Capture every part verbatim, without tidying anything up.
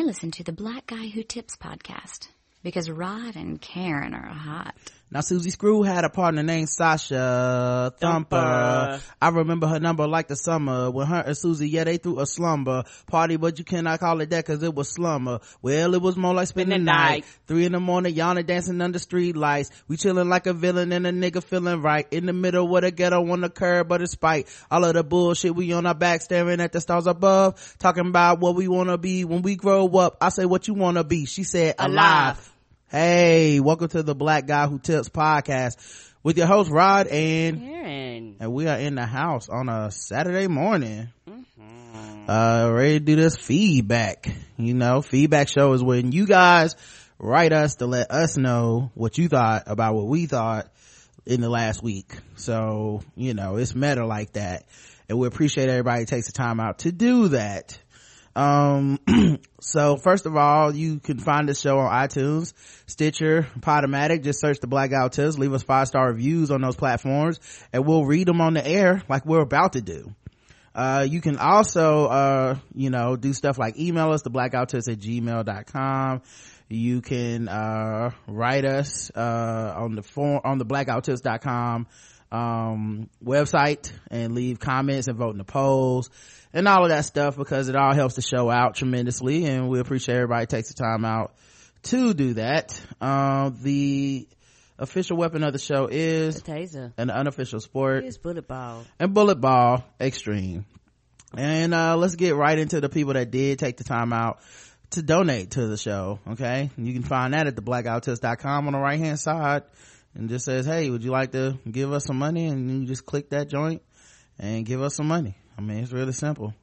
I listen to the Black Guy Who Tips podcast because Rod and Karen are hot. Now, Susie Screw had a partner named Sasha Thumper. Thumper. I remember her number like the summer. When her and Susie, yeah, they threw a slumber party, but you cannot call it that because it was slumber. Well, it was more like spending the night. night. Three in the morning, yawning, dancing under street lights. We chilling like a villain and a nigga feeling right. In the middle with a ghetto on the curb, but despite all of the bullshit, we on our back staring at the stars above. Talking about what we want to be when we grow up. I say, what you want to be? She said, alive. alive. Hey, welcome to the Black Guy Who Tips podcast with your host Rod and Karen. And we are in the house on a Saturday morning. Mm-hmm. Uh, ready to do this feedback. You know, feedback show is when you guys write us to let us know what you thought about what we thought in the last week. So, you know, it's meta like that. And we appreciate everybody who takes the time out to do that. Um, so first of all, you can find the show on iTunes, Stitcher, Podomatic. Just search the Black Guy Who Tips. Leave us five star reviews on those platforms and we'll read them on the air like we're about to do. Uh, you can also, uh, you know, do stuff like email us, the blackguywhotips at gmail dot com. You can, uh, write us, uh, on the form, on the black guy who tips dot com, um, website and leave comments and vote in the polls and all of that stuff because it all helps the show out tremendously and we appreciate everybody takes the time out to do that. Uh, the official weapon of the show is a taser. An unofficial sport is bullet ball. And bullet ball extreme. And uh, let's get right into the people that did take the time out to donate to the show. Okay, you can find that at the black guy who tips dot com on the right hand side and just says, hey, would you like to give us some money? And you just click that joint and give us some money. I mean, it's really simple.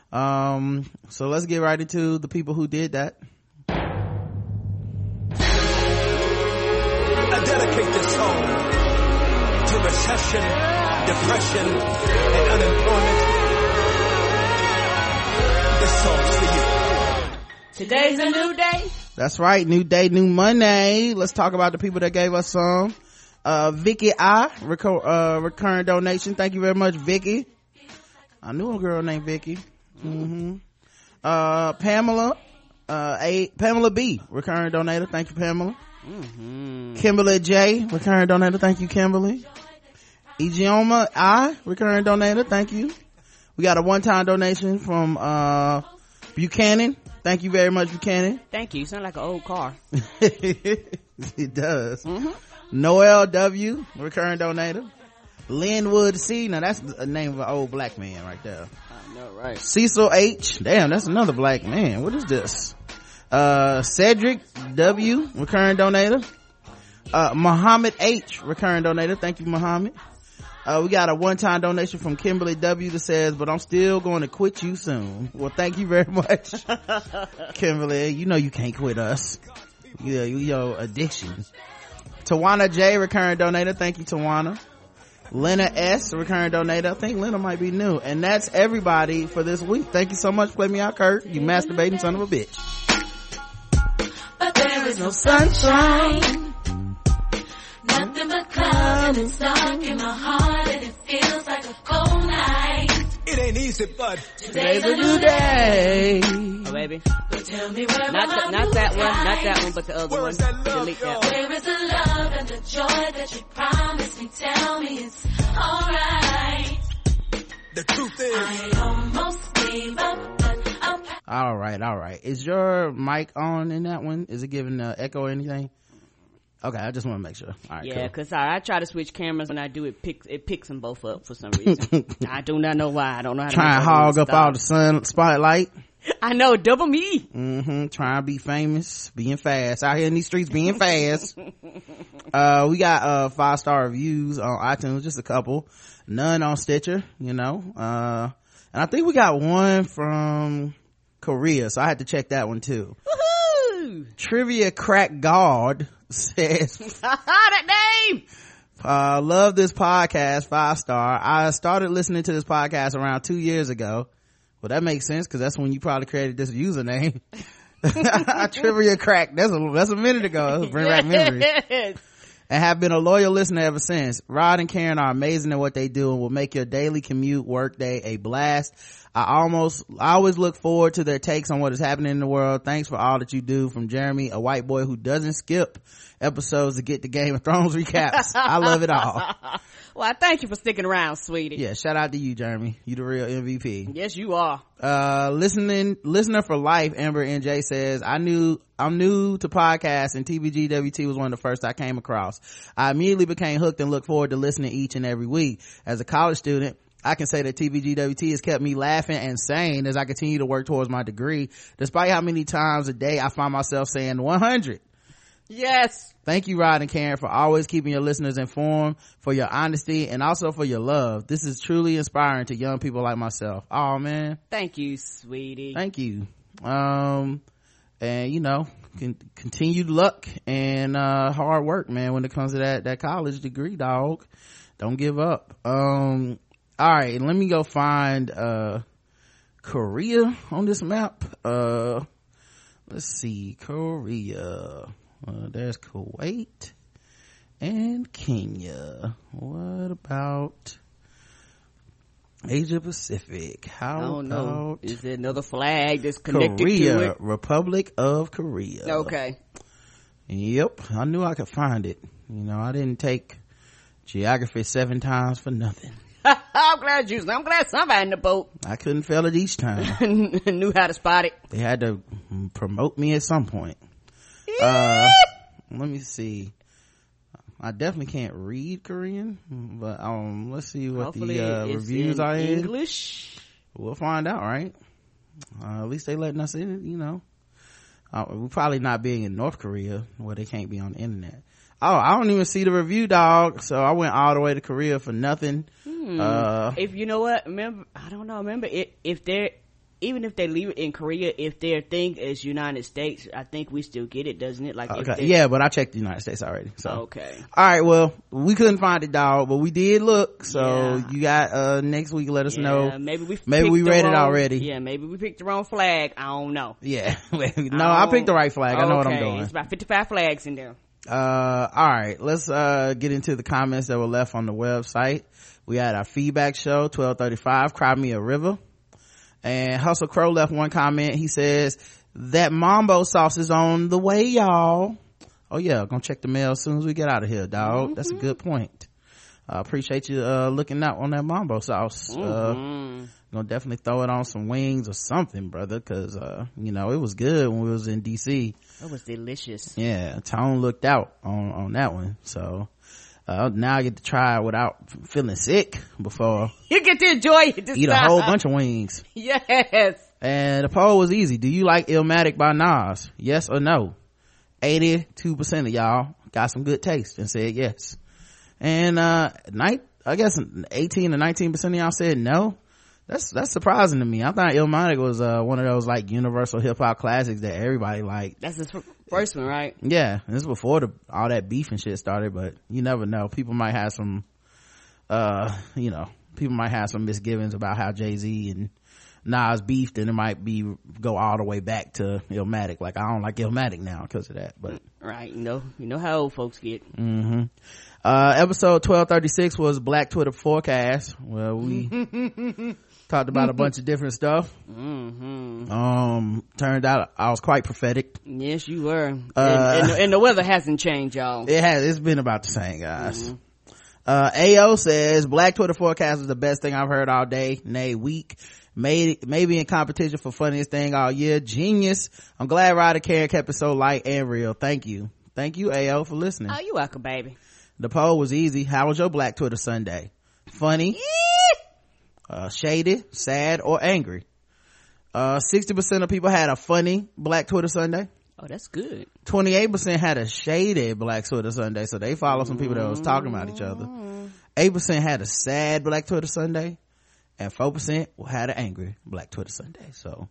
Um, so let's get right into the people who did that. I dedicate this song to recession, depression, and unemployment. This song's for you. Today's a new day. That's right. New day, new money. Let's talk about the people that gave us some. Uh, Vicky I, recur- uh, recurring donation. Thank you very much, Vicky. I knew a girl named Vicky. Mm-hmm. Uh, Pamela, uh, A, Pamela B, recurring donator. Thank you, Pamela. Mm-hmm. Kimberly J, recurring donator. Thank you, Kimberly. Ijeoma I, recurring donator. Thank you. We got a one-time donation from, uh, Buchanan. Thank you very much, Buchanan. Thank you. You sound like an old car. It does. Mm-hmm. Noel W, recurring donator. Linwood C, now that's a name of an old black man right there. I know, right? Cecil H, damn, that's another black man. What is this? Uh, Cedric W, recurring donator. Uh, Muhammad H, recurring donator. Thank you, Muhammad. Uh, we got a one-time donation from Kimberly W that says, but I'm still going to quit you soon. Well, thank you very much, Kimberly. You know you can't quit us. Yeah, you, your addiction. Tawana J, recurring donator. Thank you, Tawana. Lena S, recurring donator. I think Lena might be new. And that's everybody for this week. Thank you so much. Play me out, Kurt. You masturbating son of a bitch. But there is no sunshine. Nothing but clouds and dark in my heart, and it feels like a cold night. It ain't easy, but today's a new day. Oh, baby. But tell me where Not, my th- not that one, guy? not that one, but the other Where one. is that love, Delete that y'all? one. Where is the love and the joy that you promised me? Tell me it's alright. the truth is, I almost gave up, but I'm All right, all right. Is your mic on in that one? Is it giving uh, echo or anything? Okay, I just want to make sure. All right, Yeah, cool. because I, I try to switch cameras when I do it. Picks it picks them both up for some reason. I do not know why. I don't know how to Try and make that hog up stop. all the sun spotlight. I know, double me. Mm-hmm. Trying to be famous, being fast out here in these streets, being fast. uh, we got uh five star reviews on iTunes, just a couple. None on Stitcher, you know. Uh, and I think we got one from Korea, so I had to check that one too. Woohoo! Trivia Crack God says, that name. uh, love this podcast, five star. I started listening to this podcast around two years ago. Well, that makes sense because that's when you probably created this username. Trivia Crack. That's a, that's a minute ago. That'll bring back memories. Yes. And have been a loyal listener ever since. Rod and Karen are amazing at what they do and will make your daily commute work day a blast. I almost, I always look forward to their takes on what is happening in the world. Thanks for all that you do. From Jeremy, a white boy who doesn't skip episodes to get the Game of Thrones recaps. I love it all. Well, I thank you for sticking around, sweetie. Yeah, shout out to you, Jeremy. You the real M V P. Yes, you are. Uh, listening, listener for life, Amber N J says, I knew, I'm new to podcasts and T B G W T was one of the first I came across. I immediately became hooked and look forward to listening each and every week. As a college student, I can say that T B G W T has kept me laughing and sane as I continue to work towards my degree, despite how many times a day I find myself saying one hundred. Yes. Thank you, Rod and Karen, for always keeping your listeners informed, for your honesty, and also for your love. This is truly inspiring to young people like myself. Oh man. Thank you, sweetie. Thank you. Um, and you know, con- continued luck and, uh, hard work, man, when it comes to that, that college degree, dog. Don't give up. Um, all right, let me go find, uh, Korea on this map. Uh, let's see, Korea. Uh, there's Kuwait and Kenya. What about Asia Pacific? How I don't about know. Is there another flag that's connected Korea, to it? Republic of Korea. Okay. Yep, I knew I could find it. You know, I didn't take geography seven times for nothing. I'm glad you. I'm glad somebody in the boat I couldn't fail it each time. knew how to spot it. They had to promote me at some point. Uh, let me see. I definitely can't read Korean, but um, let's see what Hopefully the uh, it's reviews in are in English. We'll find out, right? Uh, at least they letting us in, you know. Uh, we're probably not being in North Korea where they can't be on the internet. Oh, I don't even see the review, dog. So I went all the way to Korea for nothing. Hmm. Uh, if you know what, remember, I don't know. Remember, if, if they're even if they leave it in Korea, if their thing is United States, I think we still get it, doesn't it? Like, if okay, they- yeah, but I checked the United States already. So okay, all right. Well, we couldn't find it, dog, but we did look. So Yeah. you got uh next week. Let us yeah, know. maybe we Maybe picked we the read it wrong- already. Yeah, maybe we picked the wrong flag. I don't know. Yeah, no, I picked the right flag. I know what I'm Okay, doing. It's about fifty-five flags in there. Uh, all right, let's uh get into the comments that were left on the website. We had our feedback show, twelve thirty-five, Cry Me a River. And Hustle Crow left one comment. He says, that mambo sauce is on the way, y'all. Oh yeah, gonna check the mail as soon as we get out of here, dog. Mm-hmm. That's a good point. I uh, appreciate you uh looking out on that mambo sauce. Mm-hmm. Uh gonna definitely throw it on some wings or something, brother, because uh you know, it was good when we was in D C. It was delicious. Yeah, Tone looked out on on that one. So uh now I get to try it without feeling sick before You get to enjoy it this eat a time. whole bunch of wings. Yes. And the poll was easy. Do you like Illmatic by Nas? Yes or no? eighty-two percent of y'all got some good taste and said yes. And uh night I guess eighteen or nineteen percent of y'all said no. That's that's surprising to me. I thought Illmatic was uh one of those like universal hip hop classics that everybody liked. That's his first one, right? Yeah, this is before the all that beef and shit started, but you never know. People might have some uh you know, people might have some misgivings about how Jay-Z and Nas beefed, and it might be go all the way back to Illmatic. Like, I don't like Illmatic now because of that, but Right, you know, you know how old folks get. mm-hmm. Uh episode twelve thirty-six was Black Twitter Forecast. Well, we talked about a bunch of different stuff. Mm-hmm. Um turned out I was quite prophetic. Yes, you were. Uh, and, and, the, and the weather hasn't changed, y'all. It has, it's been about the same, guys. Mm-hmm. Uh, A O says, Black Twitter Forecast is the best thing I've heard all day, nay week. Made, maybe in competition for funniest thing all year. Genius. I'm glad Ryder Karen kept it so light and real. Thank you. Thank you, A O, for listening. Oh, you welcome, baby. The poll was easy. How was your Black Twitter Sunday? Funny, uh, shaded, sad, or angry? Uh, sixty percent of people had a funny Black Twitter Sunday. Oh, that's good. twenty-eight percent had a shaded Black Twitter Sunday, so they follow some people that was talking about each other. eight percent had a sad Black Twitter Sunday, and four percent had an angry Black Twitter Sunday. So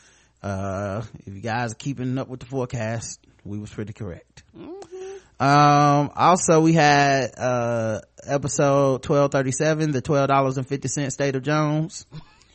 uh if you guys are keeping up with the forecast, we was pretty correct. Mm-hmm. Um also we had uh episode twelve thirty-seven, the twelve dollars and fifty cents State of Jones.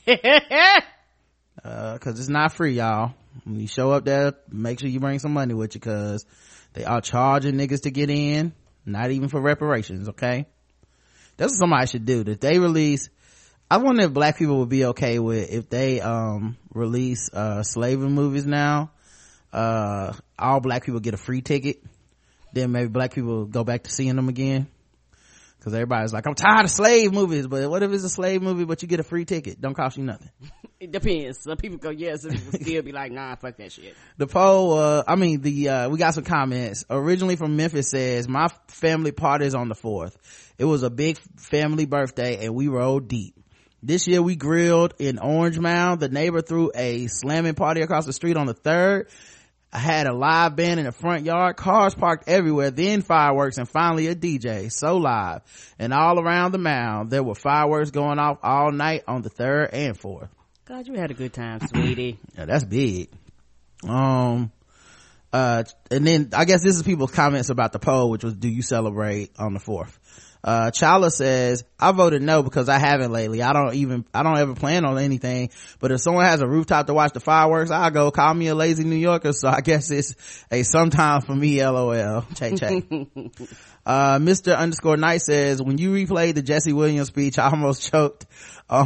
uh because it's not free, y'all. When you show up there, make sure you bring some money with you, because they are charging niggas to get in, not even for reparations. Okay, that's what somebody should do. That they release I wonder if black people would be okay with if they um release uh slavery movies now. Uh, all black people get a free ticket. Then maybe black people go back to seeing them again. Cause everybody's like, I'm tired of slave movies, but what if it's a slave movie but you get a free ticket? Don't cost you nothing. It depends. Some people go yes, some people still be like, nah, fuck that shit. The poll, uh, I mean, the, uh, we got some comments. Originally from Memphis says, my family party is on the fourth. It was a big family birthday and we rolled deep. This year we grilled in Orange Mound. The neighbor threw a slamming party across the street on the third. I had a live band in the front yard, cars parked everywhere, then fireworks, and finally a D J. So live. And all around the mound, there were fireworks going off all night on the third and fourth. God, you had a good time, sweetie. Yeah, that's big. Um, uh, and then I guess this is people's comments about the poll, which was, do you celebrate on the fourth? Uh, Chala says, I voted no because I haven't lately. I don't even, I don't ever plan on anything, but if someone has a rooftop to watch the fireworks, I'll go. Call me a lazy New Yorker, so I guess it's a sometime for me, lol. Chay chay. uh, Mister underscore Knight says, when you replayed the Jesse Williams speech, I almost choked. Oh,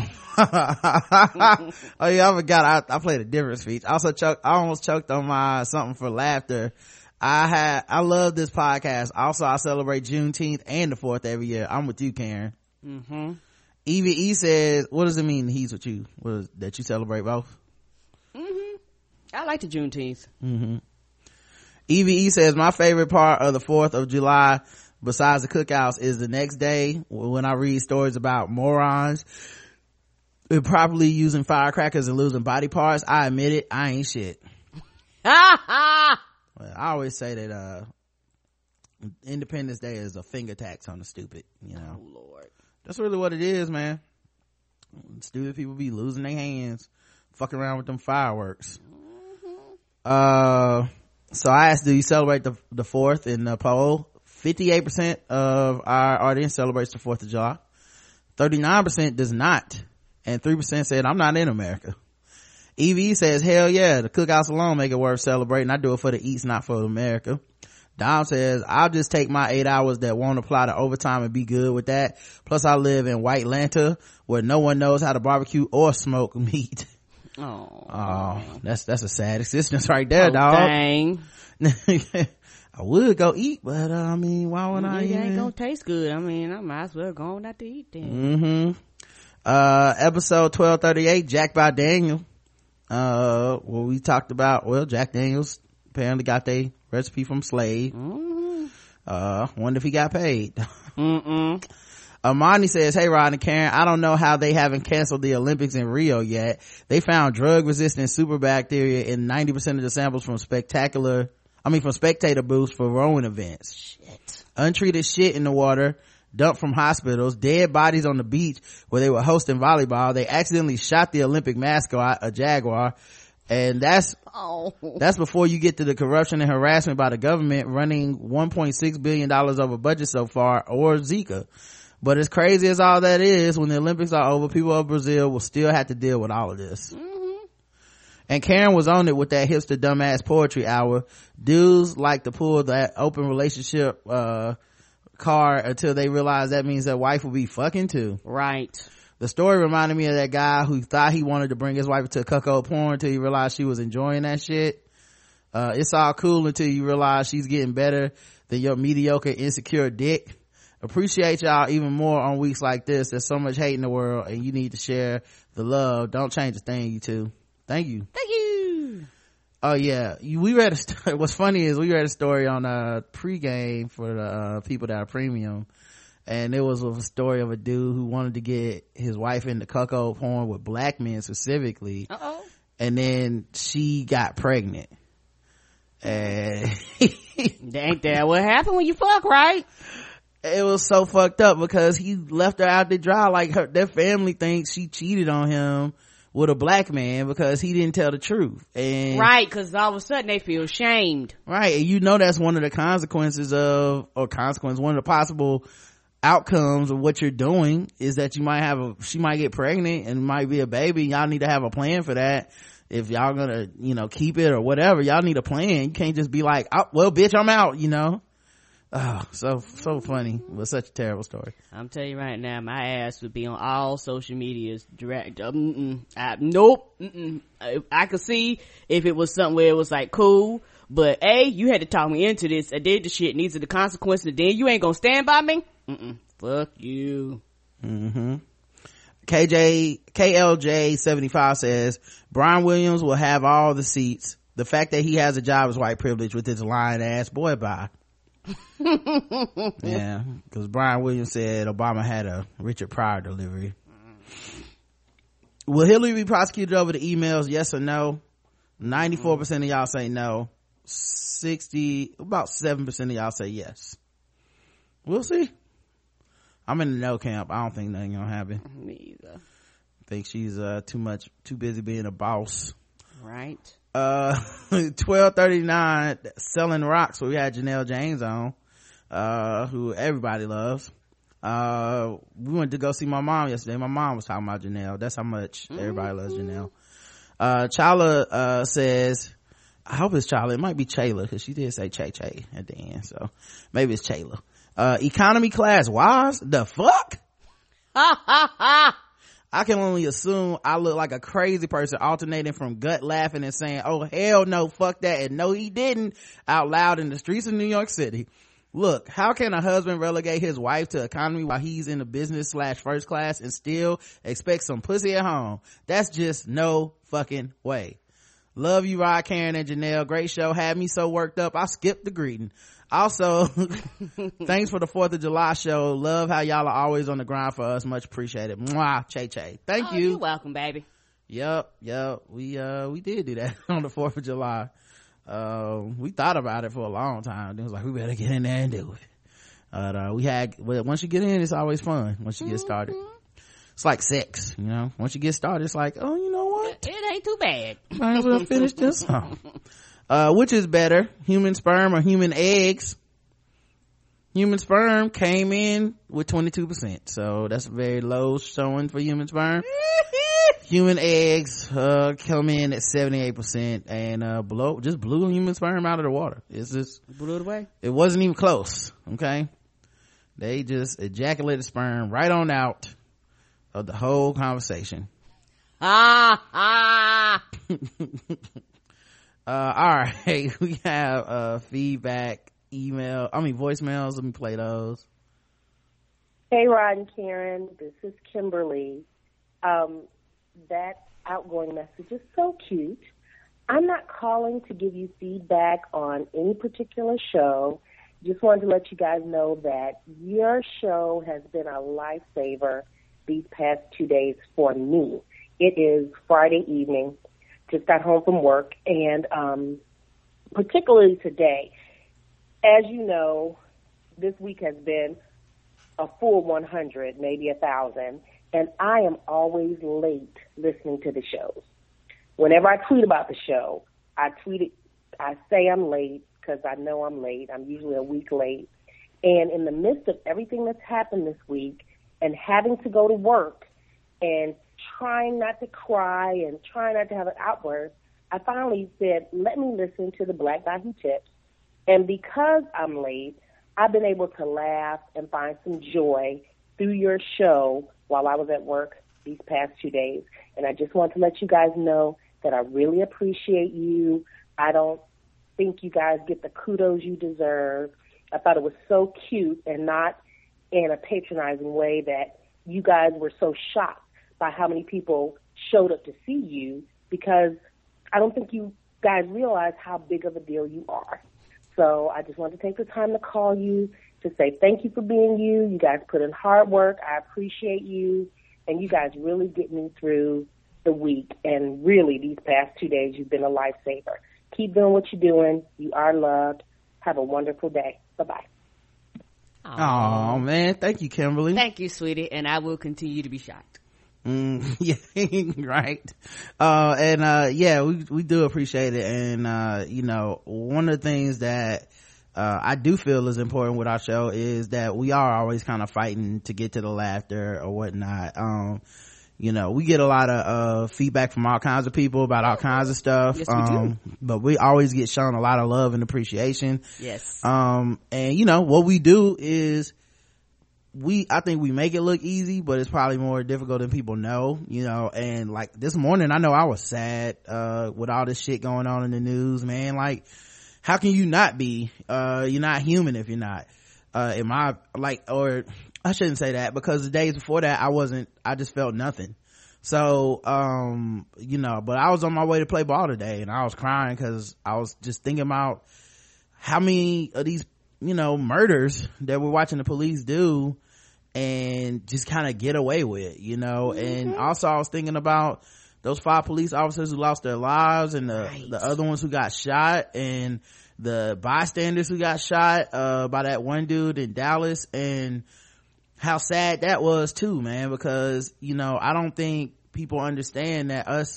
oh yeah, I forgot. I, I played a different speech. I also choked, I almost choked on my something for laughter. I had, I love this podcast. Also, I celebrate Juneteenth and the fourth every year. I'm with you, Karen. Mm-hmm. Evie E says, what does it mean he's with you? What is, that you celebrate both? Mm-hmm. I like the Juneteenth. Mm-hmm. Evie E says, my favorite part of the fourth of July, besides the cookouts, is the next day when I read stories about morons improperly using firecrackers and losing body parts. I admit it, I ain't shit. Well, I always say that uh Independence Day is a finger tax on the stupid, you know. Oh Lord, that's really what it is, man. Stupid people be losing their hands fucking around with them fireworks. Mm-hmm. uh so I asked, do you celebrate the the fourth? In the poll, fifty-eight percent of our audience celebrates the fourth of July, thirty-nine percent does not, and three percent said I'm not in America. Evie says, hell yeah, the cookouts alone make it worth celebrating. I do it for the eats, not for America. Dom says, I'll just take my eight hours that won't apply to overtime and be good with that. Plus I live in White Atlanta where no one knows how to barbecue or smoke meat. Oh, oh that's that's a sad existence right there, oh, dog. Dang. I would go eat, but uh, I mean, why would I? It even? ain't gonna taste good. I mean, I might as well go on out to eat then. Mm-hmm. Uh, episode twelve thirty-eight, Jack by Daniel. Uh, well, we talked about, well, Jack Daniels apparently got their recipe from Slave. Mm-hmm. Uh, wonder if he got paid. Mm-mm. Amani says, hey Rod and Karen, I don't know how they haven't canceled the Olympics in Rio yet. They found drug resistant super bacteria in ninety percent of the samples from spectacular, I mean from spectator booths for rowing events. Shit. Untreated shit in the water, dumped from hospitals, dead bodies on the beach where they were hosting volleyball. They accidentally shot the Olympic mascot, a jaguar, and that's oh. that's before you get to the corruption and harassment by the government running one point six billion dollars over budget so far, or Zika. But as crazy as all that is, when the Olympics are over, people of Brazil will still have to deal with all of this. Mm-hmm. And Karen was on it with that hipster dumbass poetry hour. Dudes like to pull that open relationship uh card until they realize that means their wife will be fucking too. Right. The story reminded me of that guy who thought he wanted to bring his wife to cuckold porn until he realized she was enjoying that shit. Uh, it's all cool until you realize she's getting better than your mediocre, insecure dick. Appreciate y'all even more on weeks like this. There's so much hate in the world and you need to share the love. Don't change a thing, you two. Thank you. Thank you. Oh yeah, we read a story. What's funny is we read a story on uh pregame for the uh, people that are premium, and it was a story of a dude who wanted to get his wife into cuckold porn with black men specifically. Uh-oh. And then she got pregnant, and ain't that what happened when you fuck, right? It was so fucked up because he left her out to dry. Like her, their family thinks she cheated on him with a black man because he didn't tell the truth. And right, because all of a sudden they feel shamed. Right, and you know that's one of the consequences of, or consequence, one of the possible outcomes of what you're doing is that you might have a, she might get pregnant and might be a baby. Y'all need to have a plan for that. If y'all gonna, you know, keep it or whatever, y'all need a plan. You can't just be like, oh, well, bitch, I'm out, you know. Oh, so so funny, but such a terrible story. I'm telling you right now, my ass would be on all social medias direct. Um, I, nope. Mm-mm. I, I could see if it was something where it was like cool, but A, you had to talk me into this. I did the shit, and these are the consequences. And then you ain't gonna stand by me. Mm-mm. Fuck you. Mm-hmm. K J K L J seventy-five says Brian Williams will have all the seats. The fact that he has a job is white privilege with his lying ass. Boy, bye. Yeah, because Brian Williams said Obama had a Richard Pryor delivery. Will Hillary be prosecuted over the emails? Yes or no? ninety-four percent of y'all say no. sixty about seven percent of y'all say yes. We'll see. I'm in the no camp. I don't think nothing gonna happen. Me either. Think she's uh too much too busy being a boss. Right. Uh twelve thirty-nine selling rocks, where we had Janelle James on, uh who everybody loves. Uh we went to go see my mom yesterday. My mom was talking about Janelle. That's how much everybody mm-hmm. loves Janelle. uh Chala uh says, I hope it's Chala. It might be Chayla, because she did say Chay Chay at the end, so maybe it's Chayla. Uh economy class wise, the fuck. I can only assume I look like a crazy person alternating from gut laughing and saying, oh hell no, fuck that, and no he didn't, out loud in the streets of New York City. Look, how can a husband relegate his wife to economy while he's in the business slash first class and still expect some pussy at home? That's just no fucking way. Love you, Rod, Karen, and Janelle. Great show. Had me so worked up I skipped the greeting. Also, thanks for the fourth of July show. Love how y'all are always on the grind for us. Much appreciated. Mwah, Chay Chay. Thank oh, you. You're welcome, baby. Yep, yep. We, uh, we did do that on the fourth of July. Um, we thought about it for a long time. It was like, we better get in there and do it. But, uh, we had, well, once you get in, it's always fun once you get started. Mm-hmm. It's like sex, you know? Once you get started, it's like, oh, you know what? It, it ain't too bad. Might as well finish this song. Uh, which is better, human sperm or human eggs? Human sperm came in with twenty-two percent, so that's a very low showing for human sperm. Human eggs uh come in at seventy-eight percent, and uh blow just blew human sperm out of the water. It's just blew it away. It wasn't even close. Okay, they just ejaculated sperm right on out of the whole conversation. Ah ah. Uh, all right, we have uh feedback, email, I mean voicemails. Let me play those. Hey, Rod and Karen, this is Kimberly. Um, that outgoing message is so cute. I'm not calling to give you feedback on any particular show. Just wanted to let you guys know that your show has been a lifesaver these past two days for me. It is Friday evening. Just got home from work, and um, particularly today, as you know, this week has been a full one hundred, maybe a thousand, and I am always late listening to the shows. Whenever I tweet about the show, I tweet it, I say I'm late because I know I'm late. I'm usually a week late. And in the midst of everything that's happened this week and having to go to work and trying not to cry and trying not to have an outburst, I finally said, let me listen to the Black Guy Who Tips. And because I'm late, I've been able to laugh and find some joy through your show while I was at work these past two days. And I just want to let you guys know that I really appreciate you. I don't think you guys get the kudos you deserve. I thought it was so cute, and not in a patronizing way, that you guys were so shocked by how many people showed up to see you, because I don't think you guys realize how big of a deal you are. So I just wanted to take the time to call you to say thank you for being you. You guys put in hard work. I appreciate you. And you guys really get me through the week. And really, these past two days, you've been a lifesaver. Keep doing what you're doing. You are loved. Have a wonderful day. Bye-bye. Oh man, thank you, Kimberly. Thank you, sweetie. And I will continue to be shocked. Mm, yeah, right. Uh, and, uh, yeah, we, we do appreciate it. And, uh, you know, one of the things that, uh, I do feel is important with our show is that we are always kind of fighting to get to the laughter or whatnot. Um, you know, we get a lot of uh feedback from all kinds of people about all kinds of stuff. Yes, we um do. But we always get shown a lot of love and appreciation. Yes. Um and you know what we do is we I think we make it look easy, but it's probably more difficult than people know, you know. And like this morning, I know I was sad uh with all this shit going on in the news, man. Like, how can you not be? Uh you're not human if you're not. Uh am I like, or I shouldn't say that, because the days before that I wasn't, I just felt nothing. So um you know, but I was on my way to play ball today and I was crying because I was just thinking about how many of these, you know, murders that we're watching the police do and just kind of get away with, you know. Mm-hmm. And also I was thinking about those five police officers who lost their lives, and the right. the other ones who got shot, and the bystanders who got shot uh by that one dude in Dallas, and how sad that was too, man. Because, you know, I don't think people understand that us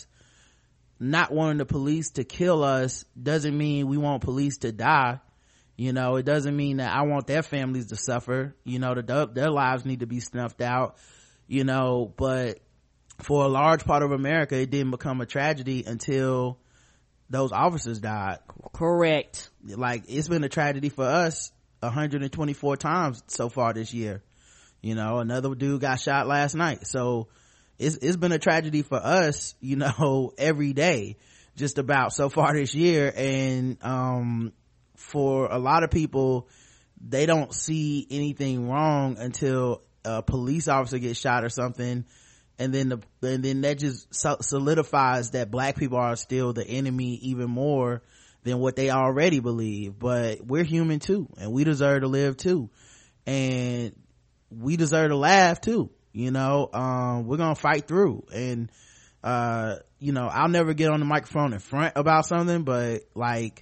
not wanting the police to kill us doesn't mean we want police to die. You know, it doesn't mean that I want their families to suffer. You know, the, their lives need to be snuffed out, you know. But for a large part of America, it didn't become a tragedy until those officers died. Correct. Like, it's been a tragedy for us one hundred twenty-four times so far this year. You know, another dude got shot last night. So it's it's been a tragedy for us, you know, every day just about so far this year. And um for a lot of people, they don't see anything wrong until a police officer gets shot or something, and then the and then that just solidifies that black people are still the enemy even more than what they already believe. But we're human too, and we deserve to live too, and we deserve to laugh too, you know. Um we're gonna fight through, and uh you know, I'll never get on the microphone in front about something, but like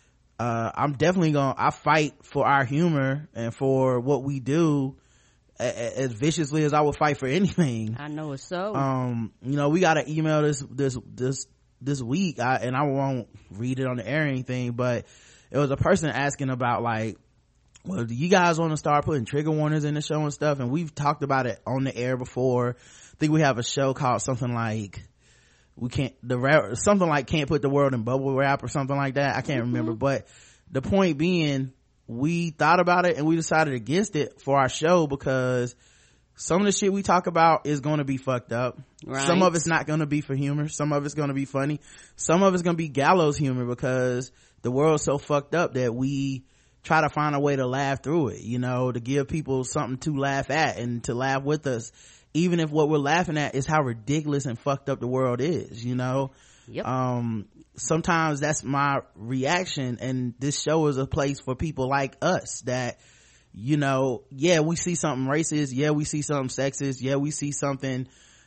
uh I'm definitely gonna I fight for our humor and for what we do a, a, as viciously as I would fight for anything. I know it's so. Um you know, we got an email this this this this week, I, and I won't read it on the air or anything, but it was a person asking about, like, well, do you guys want to start putting trigger warnings in the show and stuff? And we've talked about it on the air before. I think we have a show called something like we can't the rap, something like can't put the world in bubble wrap or something like that. I can't mm-hmm. remember, but the point being, we thought about it and we decided against it for our show because some of the shit we talk about is going to be fucked up. Right. Some of it's not going to be for humor. Some of it's going to be funny. Some of it's going to be gallows humor because the world's so fucked up that we try to find a way to laugh through it, you know, to give people something to laugh at and to laugh with us, even if what we're laughing at is how ridiculous and fucked up the world is, you know. Yep. Um sometimes that's my reaction, and this show is a place for people like us that, you know, yeah, we see something racist, yeah, we see something sexist, yeah, we see something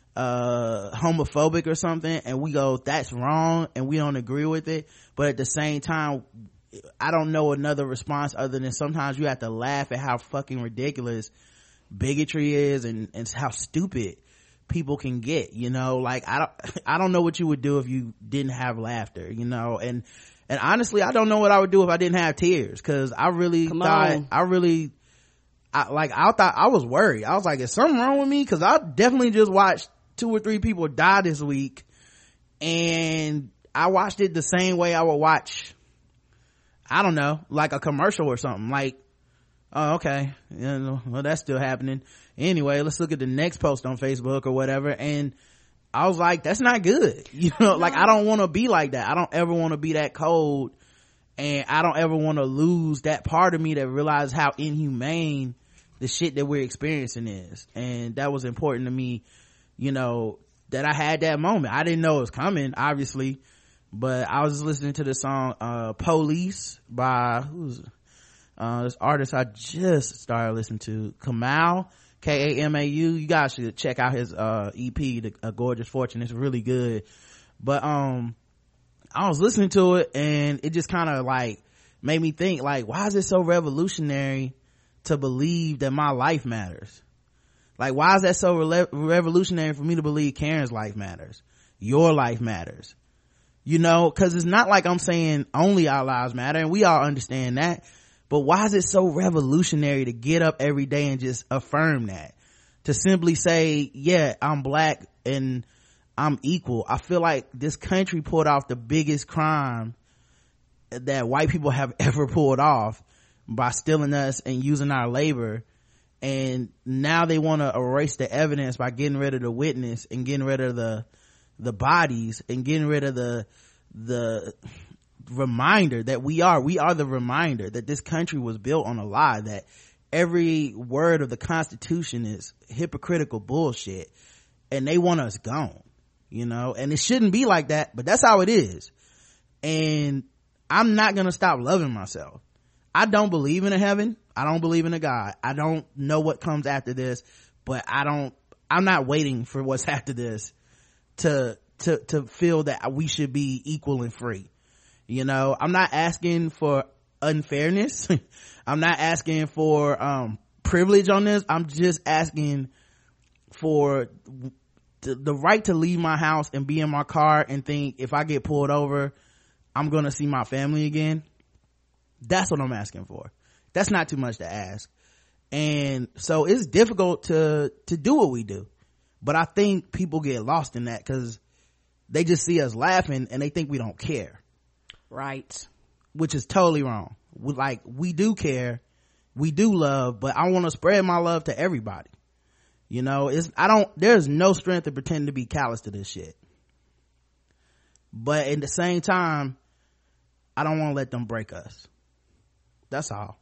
uh homophobic or something, and we go, that's wrong, and we don't agree with it. But at the same time, I don't know another response other than sometimes you have to laugh at how fucking ridiculous bigotry is, and, and how stupid people can get, you know. Like, I don't, I don't know what you would do if you didn't have laughter, you know. And, and honestly, I don't know what I would do if I didn't have tears, cause I really Come thought, on. I really, I, like, I thought, I was worried. I was like, is something wrong with me? Cause I definitely just watched two or three people die this week, and I watched it the same way I would watch, I don't know, like a commercial or something. Like, oh, okay, you know, well, that's still happening. Anyway, let's look at the next post on Facebook or whatever. And I was like, that's not good. You know, no. Like, I don't want to be like that. I don't ever want to be that cold, and I don't ever want to lose that part of me that realizes how inhumane the shit that we're experiencing is. And that was important to me, you know, that I had that moment. I didn't know it was coming, obviously, but I was just listening to the song uh Police by who's uh this artist I just started listening to, Kamau, K A M A U. You guys should check out his uh E P, the A Gorgeous Fortune. It's really good. But um I was listening to it, and it just kind of like made me think, like, why is it so revolutionary to believe that my life matters? Like, why is that so re- revolutionary for me to believe Karen's life matters, your life matters? You know, cause it's not like I'm saying only our lives matter, and we all understand that. But why is it so revolutionary to get up every day and just affirm that? to simply say, yeah, I'm black and I'm equal. I feel like this country pulled off the biggest crime that white people have ever pulled off by stealing us and using our labor. And now they want to erase the evidence by getting rid of the witness and getting rid of the the bodies and getting rid of the the reminder that we are we are the reminder that this country was built on a lie, that every word of the Constitution is hypocritical bullshit, and they want us gone, you know. And it shouldn't be like that, but that's how it is. And I'm not gonna stop loving myself. I don't believe in a heaven. I don't believe in a God. I don't know what comes after this, but I don't I'm not waiting for what's after this to to to feel that we should be equal and free. You know, I'm not asking for unfairness. I'm not asking for um privilege on this. I'm just asking for the, the right to leave my house and be in my car and think, if I get pulled over, I'm gonna see my family again. That's what I'm asking for. That's not too much to ask. And so it's difficult to to do what we do, but I think people get lost in that because they just see us laughing and they think we don't care, right? Which is totally wrong. We, like, we do care, we do love, but I want to spread my love to everybody. You know, it's I don't there's no strength to pretend to be callous to this shit, but at the same time I don't want to let them break us. That's all.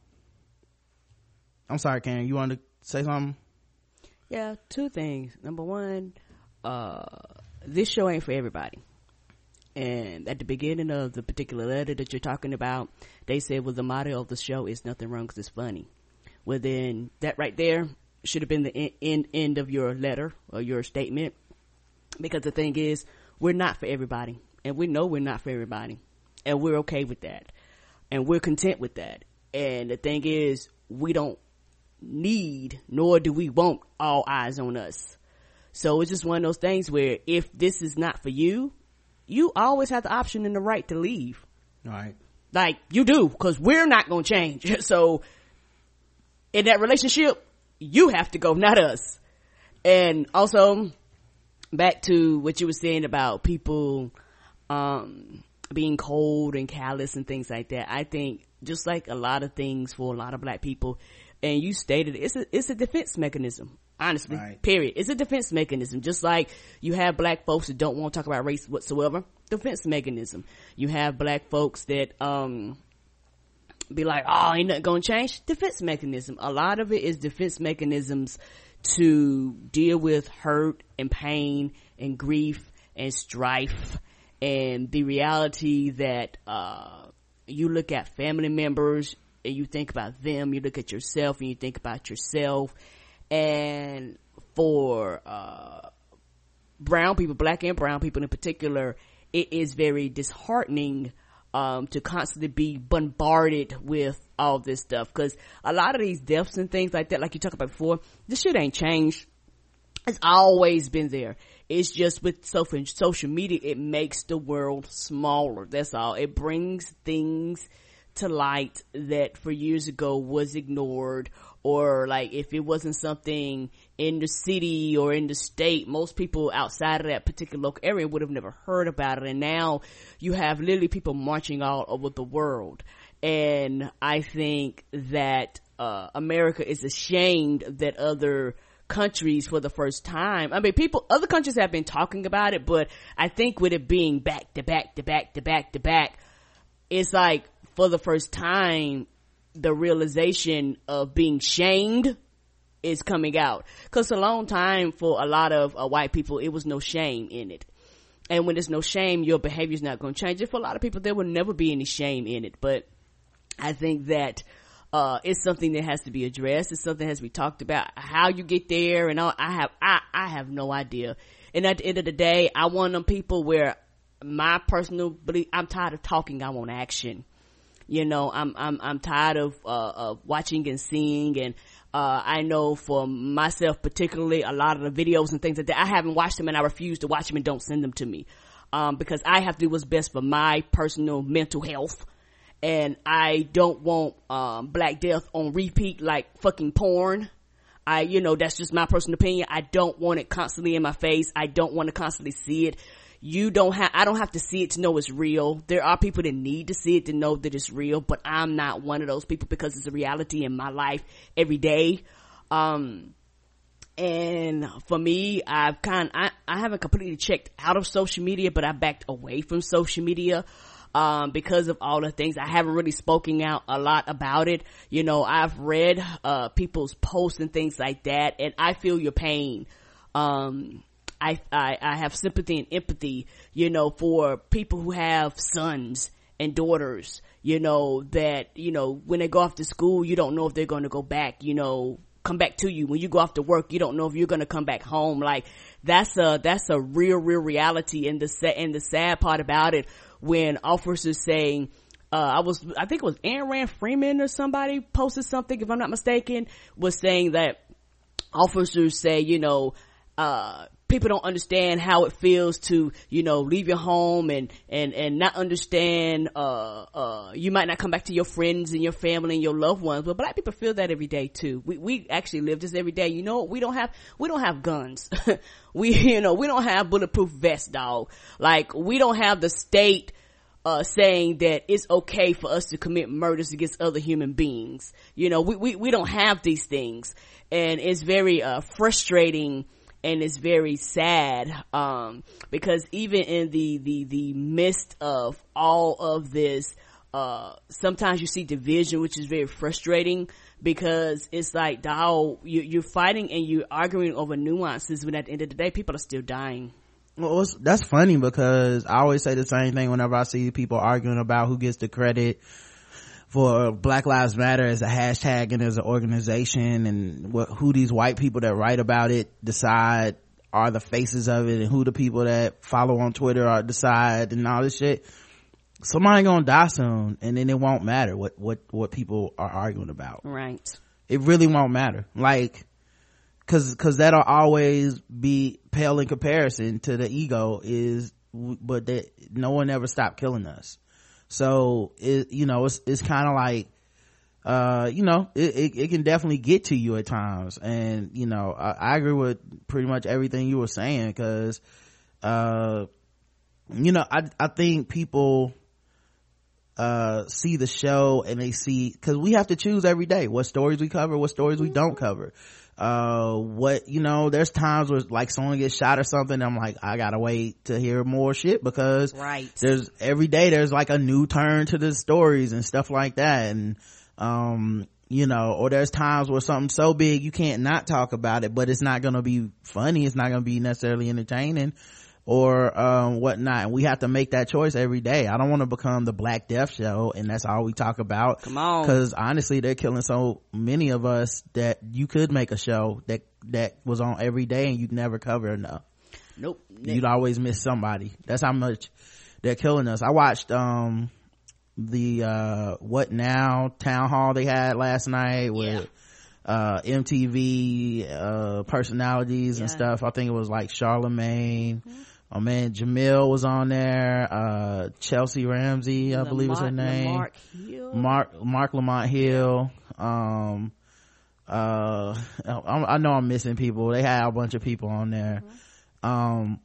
I'm sorry, Karen, you wanted to say something? Yeah, two things. Number one, uh this show ain't for everybody. And at the beginning of the particular letter that you're talking about, they said, well, the motto of the show is nothing wrong because it's funny. Well, then that right there should have been the end, end, end of your letter or your statement, because the thing is, we're not for everybody, and we know we're not for everybody, and we're okay with that, and we're content with that. And the thing is, we don't need, nor do we want all eyes on us. So it's just one of those things where if this is not for you, you always have the option and the right to leave. All right. Like, you do, because we're not going to change. So in that relationship, you have to go, not us. And also, back to what you were saying about people um being cold and callous and things like that. I think just like a lot of things for a lot of black people, and you stated it's a it's a defense mechanism. Honestly, right. Period. It's a defense mechanism. Just like you have black folks that don't want to talk about race whatsoever. Defense mechanism. You have black folks that um be like, oh, ain't nothing gonna change. Defense mechanism. A lot of it is defense mechanisms to deal with hurt and pain and grief and strife and the reality that uh you look at family members and you think about them. You look at yourself and you think about yourself. And for uh brown people, black and brown people in particular, it is very disheartening um to constantly be bombarded with all this stuff, because a lot of these deaths and things like that, like you talked about before, this shit ain't changed. It's always been there. It's just with social social media, it makes the world smaller. That's all. It brings things to light that for years ago was ignored, or like if it wasn't something in the city or in the state, most people outside of that particular local area would have never heard about it. And now you have literally people marching all over the world. And I think that uh America is ashamed that other countries, for the first time, I mean, people, other countries have been talking about it, but I think with it being back to back to back to back to back, it's like for the first time the realization of being shamed is coming out, because a long time for a lot of uh, white people it was no shame in it, and when there's no shame, your behavior's not going to change. And for a lot of people there will never be any shame in it, but I think that uh it's something that has to be addressed. It's something that has to be talked about. How you get there and all, I have I I have no idea. And at the end of the day, I want them people where my personal belief, I'm tired of talking, I want action. You know, I'm I'm I'm tired of uh of watching and seeing, and uh I know for myself particularly, a lot of the videos and things like that, I haven't watched them and I refuse to watch them and don't send them to me. Um because I have to do what's best for my personal mental health. And I don't want um Black Death on repeat like fucking porn. I, you know, that's just my personal opinion. I don't want it constantly in my face. I don't want to constantly see it. You don't have, I don't have to see it to know it's real. There are people that need to see it to know that it's real, but I'm not one of those people because it's a reality in my life every day. Um, and for me, I've kind, I, I haven't completely checked out of social media, but I backed away from social media. Um, because of all the things. I haven't really spoken out a lot about it. You know, I've read, uh, people's posts and things like that, and I feel your pain. Um, I, I, I have sympathy and empathy, you know, for people who have sons and daughters, you know, that, you know, when they go off to school, you don't know if they're going to go back, you know, come back to you. When you go off to work, you don't know if you're going to come back home. Like, that's a, that's a real, real reality. And the, and the sad part about it, when officers saying, uh, I was, I think it was Aaron Rand Freeman or somebody posted something, if I'm not mistaken, was saying that officers say, you know, uh, people don't understand how it feels to, you know, leave your home and, and, and not understand, uh, uh, you might not come back to your friends and your family and your loved ones, but black people feel that every day too. We, we actually live this every day. You know, we don't have, we don't have guns. we, you know, we don't have bulletproof vests, dog. Like, we don't have the state, uh, saying that it's okay for us to commit murders against other human beings. You know, we, we, we don't have these things. And it's very, uh, frustrating. And it's very sad, um, because even in the, the, the midst of all of this, uh, sometimes you see division, which is very frustrating because it's like, dog, you, you're fighting and you're arguing over nuances, when at the end of the day, people are still dying. Well, it's, that's funny because I always say the same thing whenever I see people arguing about who gets the credit for Black Lives Matter as a hashtag and as an organization, and what, who these white people that write about it decide are the faces of it, and who the people that follow on Twitter are decide, and all this shit. Somebody gonna die soon, and then it won't matter what what what people are arguing about. Right. It really won't matter. Like, cause cause that'll always be pale in comparison to the ego is, but that no one ever stopped killing us. So it, you know, it's, it's kind of like, uh, you know, it, it, it can definitely get to you at times. And, you know, I, I agree with pretty much everything you were saying, cause, uh, you know, I, I think people, uh, see the show and they see, cause we have to choose every day what stories we cover, what stories we don't cover. Uh, what, you know, there's times where like someone gets shot or something, I'm like, I gotta wait to hear more shit, because right. there's every day there's like a new turn to the stories and stuff like that. And, um, you know, or there's times where something's so big you can't not talk about it, but it's not gonna be funny, it's not gonna be necessarily entertaining or um whatnot, and we have to make that choice every day. I don't want to become the Black Death Show and that's all we talk about. Come on, because honestly they're killing so many of us that you could make a show that that was on every day and you'd never cover enough. Nope. You'd always miss somebody. That's how much they're killing us. I watched um the uh What Now town hall they had last night with yeah. uh M T V uh personalities yeah. and stuff. I think it was like Charlemagne. Mm-hmm. Oh man, Jamil was on there. Uh, Chelsea Ramsey, I Lamont, believe is her name. Mark Hill. Mark, Mark Lamont Hill. Um, uh, I, I know I'm missing people. They had a bunch of people on there. Mm-hmm. Um,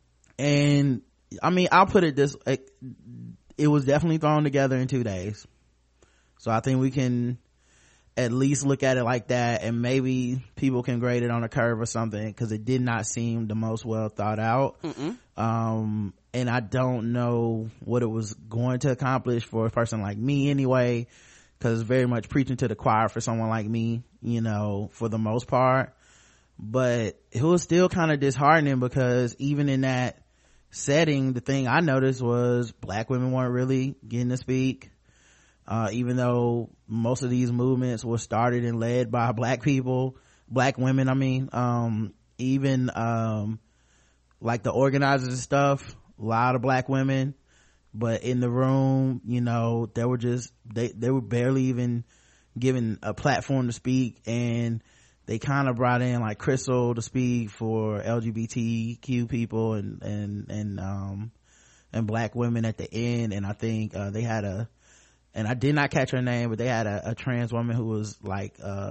and I mean, I'll put it this, it, it was definitely thrown together in two days. So I think we can at least look at it like that, and maybe people can grade it on a curve or something, because it did not seem the most well thought out. Mm-mm. Um, and I don't know what it was going to accomplish for a person like me anyway, because it's very much preaching to the choir for someone like me, you know, for the most part. But it was still kind of disheartening, because even in that setting, the thing I noticed was black women weren't really getting to speak. Uh, even though most of these movements were started and led by black people, black women, I mean, um, even, um, like the organizers and stuff, a lot of black women, but in the room, you know, they were just, they, they were barely even given a platform to speak, and they kind of brought in like Crystal to speak for L G B T Q people and, and, and, um, and black women at the end. And I think, uh, they had a, and I did not catch her name, but they had a, a trans woman who was like, uh,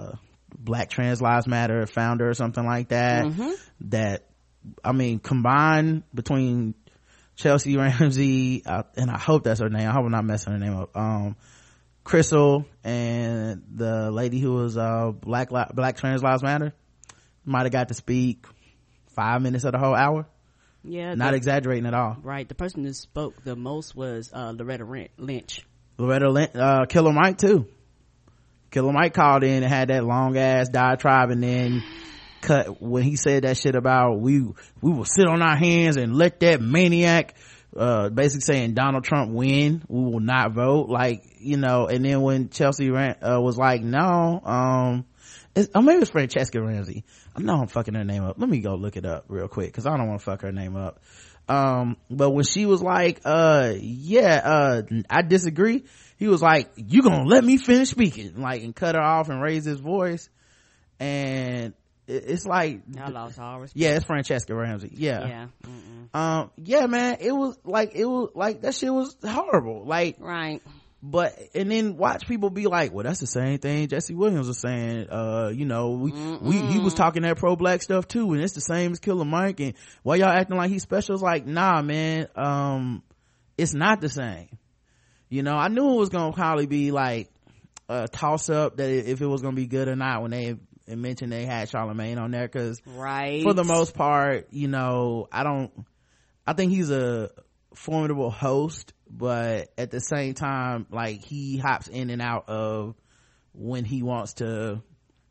Black Trans Lives Matter founder or something like that. Mm-hmm. That, I mean, combined between Chelsea Ramsey, uh, and I hope that's her name. I hope I'm not messing her name up. Um, Crystal and the lady who was, uh, Black, Black Trans Lives Matter might have got to speak five minutes of the whole hour. Yeah. Not the, exaggerating at all. Right. The person who spoke the most was, uh, Loretta Lynch. Loretta Lynch, uh, Killer Mike too. Killer Mike called in and had that long ass diatribe, and then cut when he said that shit about we we will sit on our hands and let that maniac, uh basically saying Donald Trump win, we will not vote, like, you know. And then when Chelsea Ran, uh, was like, no, um it's, oh, maybe it's Francesca Ramsey. I know I'm fucking her name up. Let me go look it up real quick because I don't want to fuck her name up. Um but when she was like, uh yeah, uh I disagree, he was like, you gonna let me finish speaking, like, and cut her off and raise his voice. And it's like, I lost all respect. yeah, it's Francesca Ramsey. Yeah. Yeah. Mm-mm. Um, yeah, man, it was like, it was like, that shit was horrible. Like, right. But, and then watch people be like, well, that's the same thing Jesse Williams was saying. Uh, you know, we, Mm-mm. we, he was talking that pro-black stuff too, and it's the same as Killer Mike, and why y'all acting like he's special? It's like, nah, man, um, it's not the same. You know, I knew it was gonna probably be like a toss up that if it was gonna be good or not when they mentioned they had Charlamagne on there, because right, for the most part, you know, I don't, I think he's a formidable host, but at the same time, like, he hops in and out of when he wants to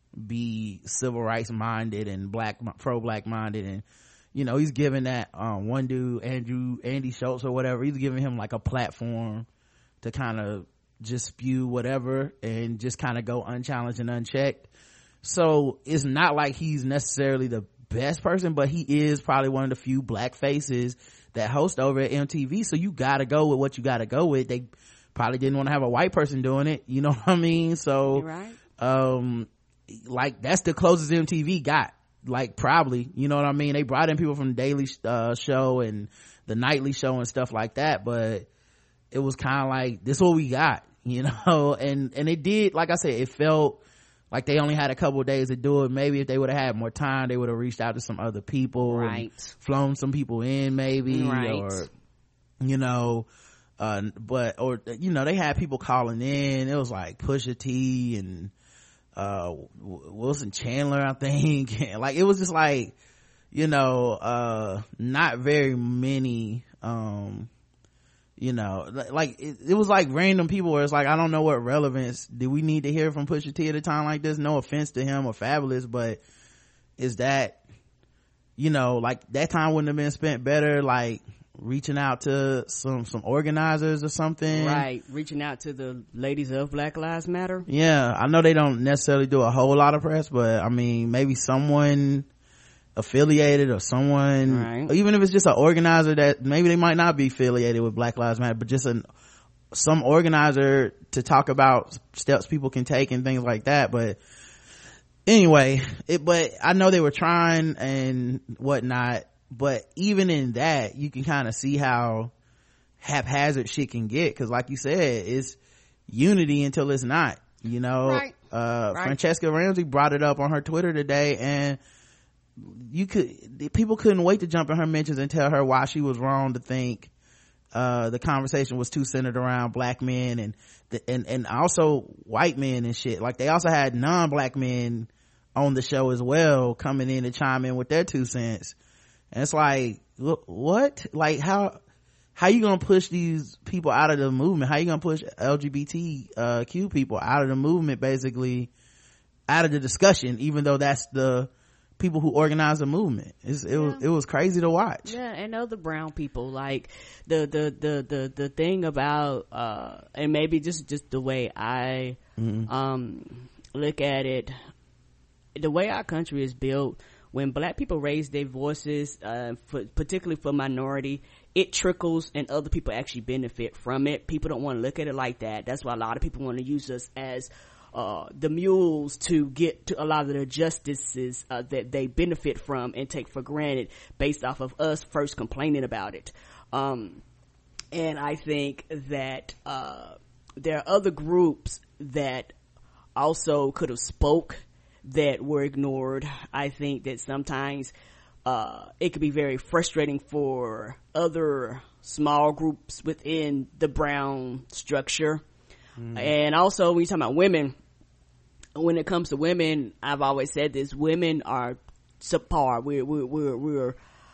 be civil rights minded and black, pro-black minded, and, you know, he's giving that um one dude, Andrew Andy Schultz or whatever, he's giving him like a platform to kind of just spew whatever and just kind of go unchallenged and unchecked. So it's not like he's necessarily the best person, but he is probably one of the few black faces that host over at M T V. So you gotta go with what you gotta go with. They probably didn't want to have a white person doing it, you know what I mean? So right. um like, that's the closest M T V got, like, probably, you know what I mean? They brought in people from the Daily uh, Show and the Nightly Show and stuff like that, but it was kind of like, this is what we got, you know. And and it did, like I said, it felt like they only had a couple of days to do it. Maybe if they would have had more time, they would have reached out to some other people, right, flown some people in, maybe, right, or, you know, uh but, or, you know, they had people calling in. It was like Pusha T and uh Wilson Chandler, I think. Like, it was just like, you know, uh not very many um you know, like, it, it was like random people where it's like, I don't know what relevance do we need to hear from Pusha T at a time like this. No offense to him or Fabulous, but is that, you know, like, that time wouldn't have been spent better, like, reaching out to some some organizers or something, right, reaching out to the ladies of Black Lives Matter. Yeah, I know they don't necessarily do a whole lot of press, but I mean, maybe someone affiliated or someone, right, or even if it's just an organizer that maybe they might not be affiliated with Black Lives Matter, but just an some organizer to talk about steps people can take and things like that. But anyway, it but I know they were trying and whatnot, but even in that, you can kind of see how haphazard shit can get, because like you said, it's unity until it's not, you know. Right. uh right. Francesca Ramsey brought it up on her Twitter today, and you could people couldn't wait to jump in her mentions and tell her why she was wrong to think uh the conversation was too centered around black men and the, and and also white men and shit. Like, they also had non-black men on the show as well, coming in to chime in with their two cents. And it's like, what? Like, how how you gonna push these people out of the movement? How you gonna push L G B T Q people out of the movement, basically out of the discussion, even though that's the people who organize the movement? It's, it yeah. was it was crazy to watch. Yeah, and other brown people, like the the the the, the thing about uh and maybe just just the way I mm-hmm. um look at it, the way our country is built, when black people raise their voices, uh for, particularly for minority, it trickles and other people actually benefit from it. People don't want to look at it like that. That's why a lot of people want to use us as uh the mules to get to a lot of the justices uh, that they benefit from and take for granted based off of us first complaining about it. Um and I think that uh there are other groups that also could have spoke that were ignored. I think that sometimes uh it could be very frustrating for other small groups within the brown structure. Mm. And also when you're talking about women, when it comes to women, I've always said this, women are subpar. We're we're we're, we're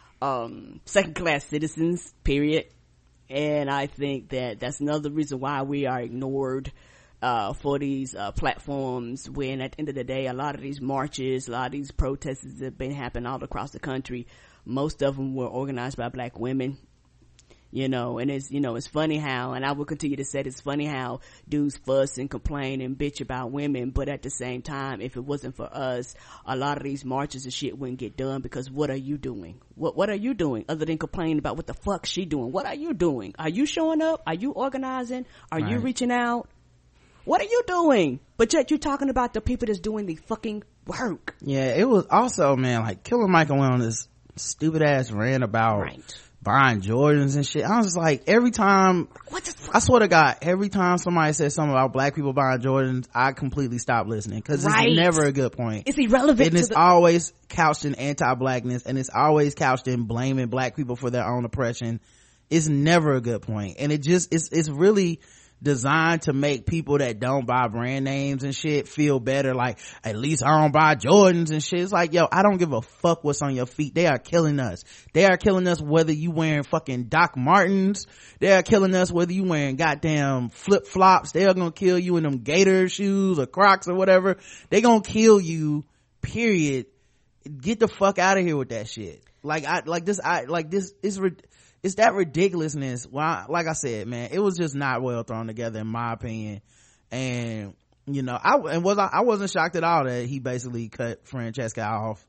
um second class citizens, period. And I think that that's another reason why we are ignored uh for these uh platforms, when at the end of the day, a lot of these marches, a lot of these protests that have been happening all across the country, most of them were organized by black women. You know, and it's, you know, it's funny how, and I will continue to say it's funny how dudes fuss and complain and bitch about women, but at the same time, if it wasn't for us, a lot of these marches and shit wouldn't get done, because what are you doing? What, what are you doing other than complaining about what the fuck she doing? What are you doing? Are you showing up? Are you organizing? Are right. you reaching out? What are you doing? But yet you're talking about the people that's doing the fucking work. Yeah, it was also, man, like Killer Michael went on this stupid ass rant about right. buying Jordans and shit. I was just like, every time, what the fuck? I swear to God, every time somebody says something about black people buying Jordans, I completely stop listening, because right. it's never a good point. It's irrelevant. And it's the- always couched in anti-blackness, and it's always couched in blaming black people for their own oppression. It's never a good point. And it just, it's, it's really designed to make people that don't buy brand names and shit feel better, like, at least I don't buy Jordans and shit. It's like, yo, I don't give a fuck what's on your feet. They are killing us. They are killing us whether you wearing fucking Doc Martens. They are killing us whether you wearing goddamn flip flops. They are gonna kill you in them Gator shoes or Crocs or whatever. They gonna kill you, period. Get the fuck out of here with that shit. Like, I, like this, I, like this is it's that ridiculousness. Well, I, like I said, man, it was just not well thrown together in my opinion. And you know, I and was I, I wasn't shocked at all that he basically cut Francesca off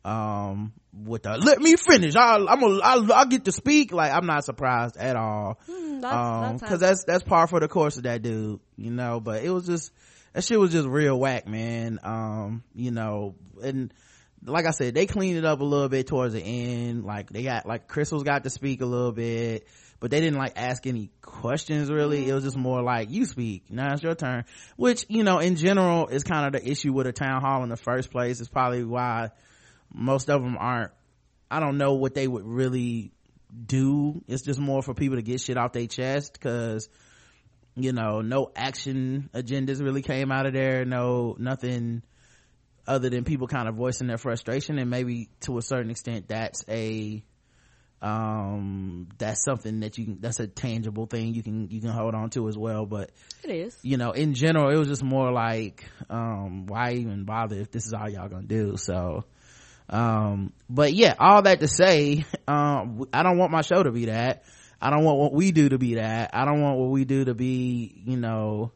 um with the "let me finish, I'll, I'm a, I'll, I'll get to speak." Like, I'm not surprised at all, mm, that's, um because that's that's par for the course of that dude, you know. But it was just, that shit was just real whack, man. Um you know, and like I said, they cleaned it up a little bit towards the end. Like, they got, like, Crystal's got to speak a little bit, but they didn't like ask any questions really. It was just more like, you speak, now it's your turn, which, you know, in general is kind of the issue with a town hall in the first place. It's probably why most of them aren't, I don't know what they would really do. It's just more for people to get shit off their chest, because, you know, no action agendas really came out of there. No, nothing other than people kind of voicing their frustration. And maybe to a certain extent that's a um that's something that you can, that's a tangible thing you can you can hold on to as well. But it is, you know, in general it was just more like, um why even bother if this is all y'all gonna do? So um but yeah, all that to say, um I don't want my show to be that. I don't want what we do to be that. I don't want what we do to be, you know,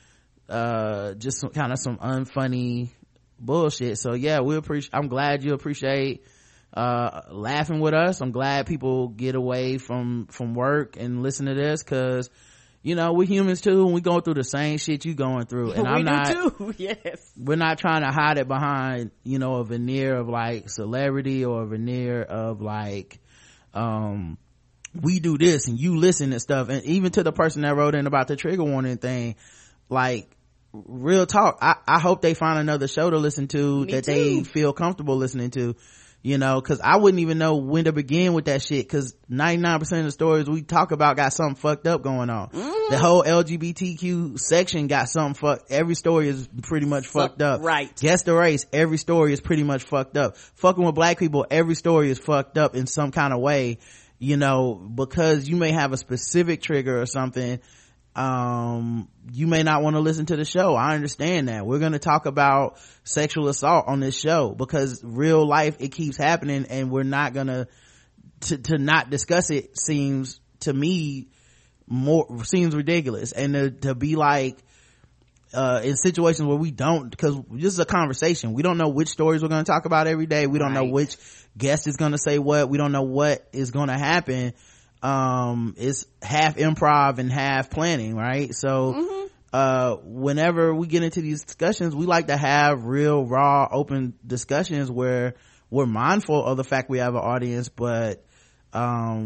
uh just some kind of some unfunny bullshit. So yeah, we appreciate, I'm glad you appreciate uh laughing with us. I'm glad people get away from from work and listen to this, because you know, we're humans too, and we go through the same shit you going through. And we I'm not do too. Yes, we're not trying to hide it behind, you know, a veneer of like celebrity or a veneer of like um we do this and you listen and stuff. And even to the person that wrote in about the trigger warning thing, like, real talk, I, I hope they find another show to listen to Me that too. they feel comfortable listening to, you know, because I wouldn't even know when to begin with that shit, because ninety-nine percent of the stories we talk about got something fucked up going on. Mm-hmm. The whole L G B T Q section got something fucked. Every story is pretty much fucked up. Right. Guess the race, every story is pretty much fucked up. Fucking with black people, every story is fucked up in some kind of way, you know, because you may have a specific trigger or something. Um, you may not want to listen to the show. I understand that. We're going to talk about sexual assault on this show because real life, it keeps happening, and we're not gonna to to not discuss it seems to me more seems ridiculous. And to, to be like uh in situations where we don't, because this is a conversation, we don't know which stories we're going to talk about every day. We don't right. know which guest is going to say what. We don't know what is going to happen. Um it's half improv and half planning, right? So mm-hmm. uh whenever we get into these discussions, we like to have real raw open discussions where we're mindful of the fact we have an audience, but um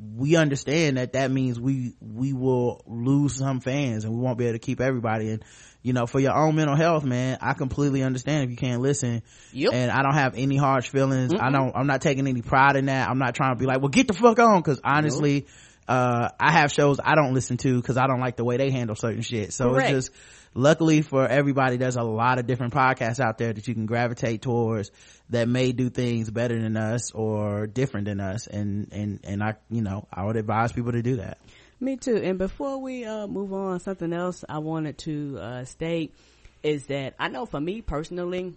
we understand that that means we we will lose some fans and we won't be able to keep everybody. And you know, for your own mental health, man, I completely understand if you can't listen. Yep. And I don't have any harsh feelings. Mm-mm. I don't, I'm not taking any pride in that. I'm not trying to be like, well, get the fuck on. Cause honestly, nope. uh, I have shows I don't listen to cause I don't like the way they handle certain shit. So Correct. It's just, luckily for everybody, there's a lot of different podcasts out there that you can gravitate towards that may do things better than us or different than us. And, and, and I, you know, I would advise people to do that. Me too. And before we uh move on, something else I wanted to uh state is that I know for me personally,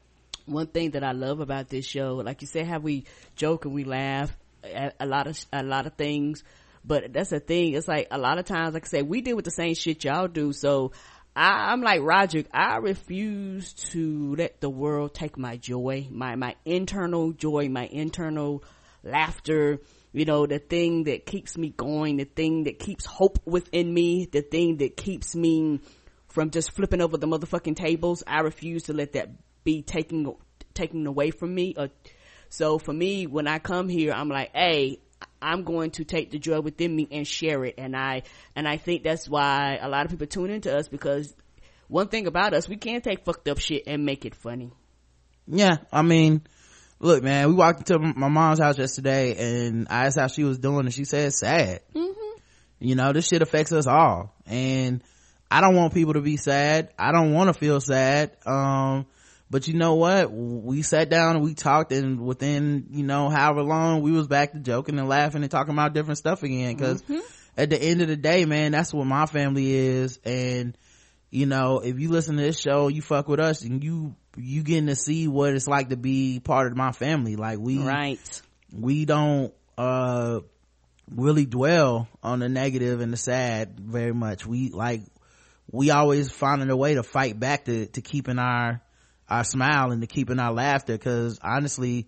one thing that I love about this show, like you said, how we joke and we laugh at a lot of a lot of things, but that's the thing. It's like a lot of times, like I said, we deal with the same shit y'all do. So I, I'm like Roger. I refuse to let the world take my joy, my my internal joy, my internal laughter. You know, the thing that keeps me going, the thing that keeps hope within me, the thing that keeps me from just flipping over the motherfucking tables. I refuse to let that be taken, taken away from me. Uh, so for me, when I come here, I'm like, hey, I'm going to take the joy within me and share it. And I, and I think that's why a lot of people tune into us, because one thing about us, we can take fucked up shit and make it funny. Yeah. I mean, look, man, we walked into my mom's house yesterday and I asked how she was doing and she said sad. Mm-hmm. You know, this shit affects us all. And I don't want people to be sad. I don't want to feel sad. Um, but you know what? We sat down and we talked, and within, you know, however long, we was back to joking and laughing and talking about different stuff again. Cause mm-hmm. at the end of the day, man, that's what my family is. And, you know, if you listen to this show, you fuck with us and you, you getting to see what it's like to be part of my family. Like we, right. we don't, uh, really dwell on the negative and the sad very much. We like, we always finding a way to fight back to, to keeping our, our smile and to keeping our laughter. Cause honestly,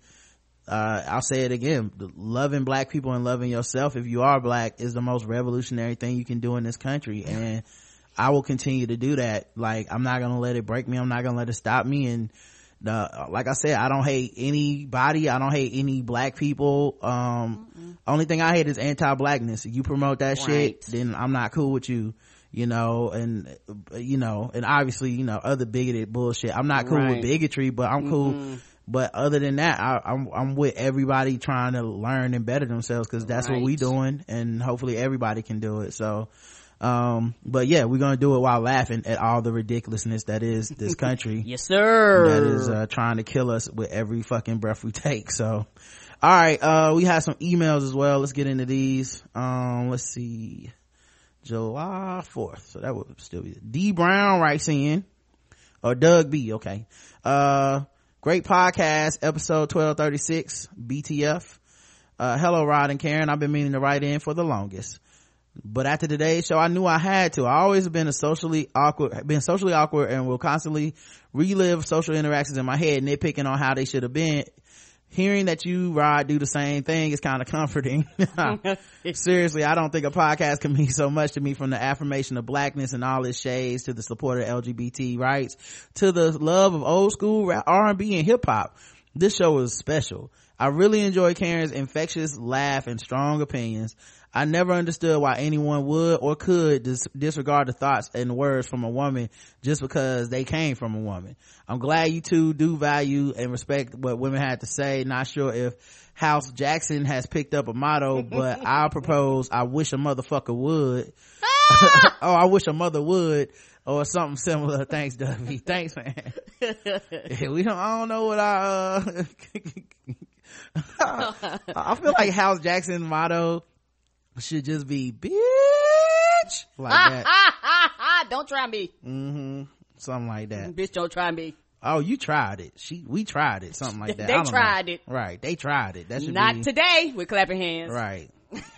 uh, I'll say it again, loving black people and loving yourself, if you are black, is the most revolutionary thing you can do in this country. And I will continue to do that. Like, I'm not gonna let it break me. I'm not gonna let it stop me. And uh, like I said, I don't hate anybody. I don't hate any black people. Um, mm-hmm. Only thing I hate is anti-blackness. If you promote that right. shit, then I'm not cool with you. You know, and you know, and obviously, you know, other bigoted bullshit. I'm not cool right. with bigotry, but I'm cool. Mm-hmm. But other than that, I, I'm I'm with everybody trying to learn and better themselves, because that's right. what we doing, and hopefully everybody can do it. So. Um, but yeah, we're gonna do it while laughing at all the ridiculousness that is this country. Yes, sir. That is, uh, trying to kill us with every fucking breath we take. So, all right, uh, we have some emails as well. Let's get into these. Um, let's see. July fourth. So that would still be D Brown writes in, or Doug B. Okay. Uh, great podcast, episode twelve thirty-six, B T F. Uh, hello, Rod and Karen. I've been meaning to write in for the longest. But after today's show, I knew I had to. I always have been a socially awkward, been socially awkward and will constantly relive social interactions in my head, nitpicking on how they should have been. Hearing that you, Rod, do the same thing is kind of comforting. Seriously, I don't think a podcast can mean so much to me, from the affirmation of blackness and all its shades to the support of L G B T rights to the love of old school R and B and hip hop. This show is special. I really enjoy Karen's infectious laugh and strong opinions. I never understood why anyone would or could dis- disregard the thoughts and words from a woman just because they came from a woman. I'm glad you two do value and respect what women had to say. Not sure if House Jackson has picked up a motto, but I'll propose I wish a motherfucker would. Ah! Oh, I wish a mother would, or something similar. Thanks, Duffy. Thanks, man. we don't, I don't know what I, uh, I feel like House Jackson's motto should just be bitch, like that. Don't try me. Mm-hmm. Something like that. Bitch, don't try me. Oh, you tried it. She, we tried it. Something like that. They tried know. it. Right. They tried it. That should Not be... today. We're clapping hands. Right.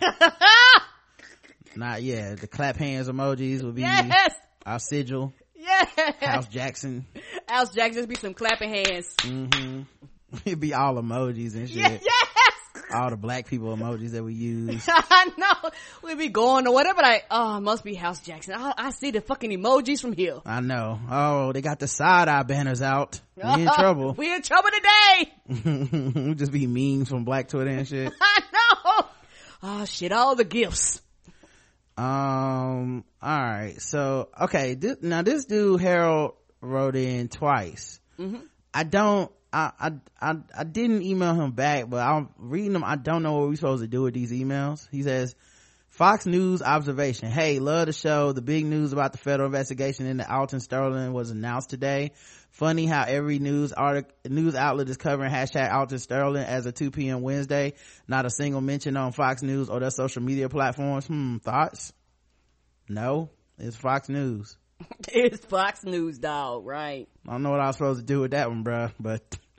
Not, yeah. The clap hands emojis would be yes. our sigil. Yes. House Jackson. House Jackson just be some clapping hands. Mm-hmm. It'd be all emojis and shit. Yeah, yes. All the black people emojis that we use. I know. We'd be going or whatever, like, oh, it must be House Jackson. I, I see the fucking emojis from here. I know. Oh, they got the side eye banners out. We in trouble. We in trouble today. We just be memes from Black Twitter and shit. I know. Oh shit, all the gifts. Um, all right. So, okay. This, now this dude, Harold, wrote in twice. Mm-hmm. I don't, I, I, I, I didn't email him back, but I'm reading them. I don't know what we're supposed to do with these emails. He says, Fox News observation. Hey, love the show. The big news about the federal investigation into Alton Sterling was announced today. Funny how every news article, news outlet is covering hashtag Alton Sterling as a two p.m. Wednesday. Not a single mention on Fox News or their social media platforms. Hmm, thoughts? No, it's Fox News. It's Fox News, dog, right? I don't know what I was supposed to do with that one, bruh, but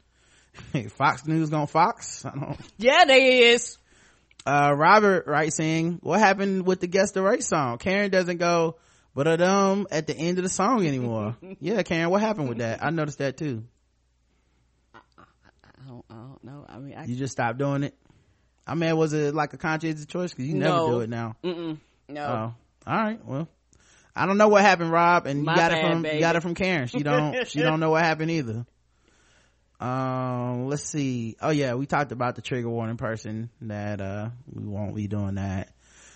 Fox News gonna Fox? I don't. Yeah, there is. Uh, Robert writes in, what happened with the Guess the Race song? Karen doesn't go, but a dum at the end of the song anymore. Yeah, Karen, what happened with that? I noticed that too. I, I, I, don't, I don't know. I mean, I, you just stopped doing it? I mean, was it like a conscientious choice? Cause you no. never do it now. Mm-mm. No. Oh, all right. Well, I don't know what happened, Rob, and My you got bad, it from, baby. you got it from Karen. She don't, she don't know what happened either. Um, let's see. Oh yeah, we talked about the trigger warning person that, uh, we won't be doing that.